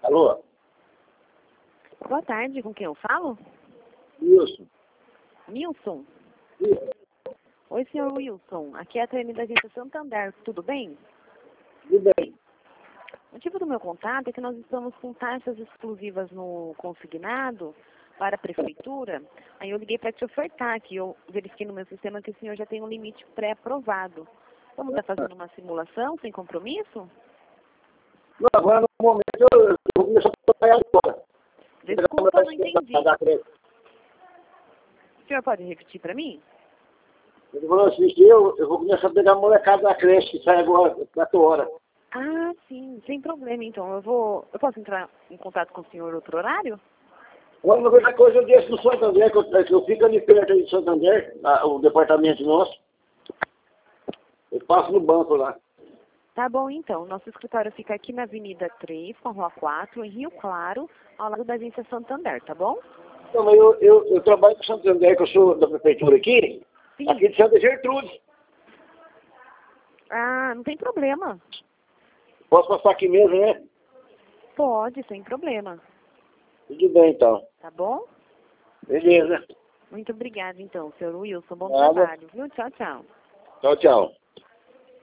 Alô? Boa tarde, com quem eu falo? Wilson. Wilson? Isso. Oi, senhor Wilson. Aqui é a TM da agência Santander. Tudo bem? Tudo bem. O motivo do meu contato é que nós estamos com taxas exclusivas no consignado para a prefeitura. Aí eu liguei para te ofertar, que eu verifiquei no meu sistema que o senhor já tem um limite pré-aprovado. Vamos estar fazendo uma simulação sem compromisso? Não, agora, no momento, eu vou começar a trabalhar agora. Desculpa, não entendi. O senhor pode repetir para mim? Ele falou assim, que eu vou começar a pegar a molecada da creche, que sai agora, 4 horas. Ah, sim, sem problema então. Eu posso entrar em contato com o senhor outro horário? Uma coisa eu deixo no Santander, que eu fico ali perto aí de Santander, o departamento nosso. Eu passo no banco lá. Tá bom então. Nosso escritório fica aqui na Avenida 3, com a Rua 4, em Rio Claro, ao lado da agência Santander, tá bom? Não, mas eu trabalho com Santander, que eu sou da prefeitura aqui, Sim. aqui de Santa Gertrude. Ah, não tem problema. Posso passar aqui mesmo, né? Pode, sem problema. Tudo bem, então. Tá bom? Beleza. Muito obrigada então, senhor Wilson. Bom Nada. trabalho, viu? Tchau, tchau. Tchau, tchau.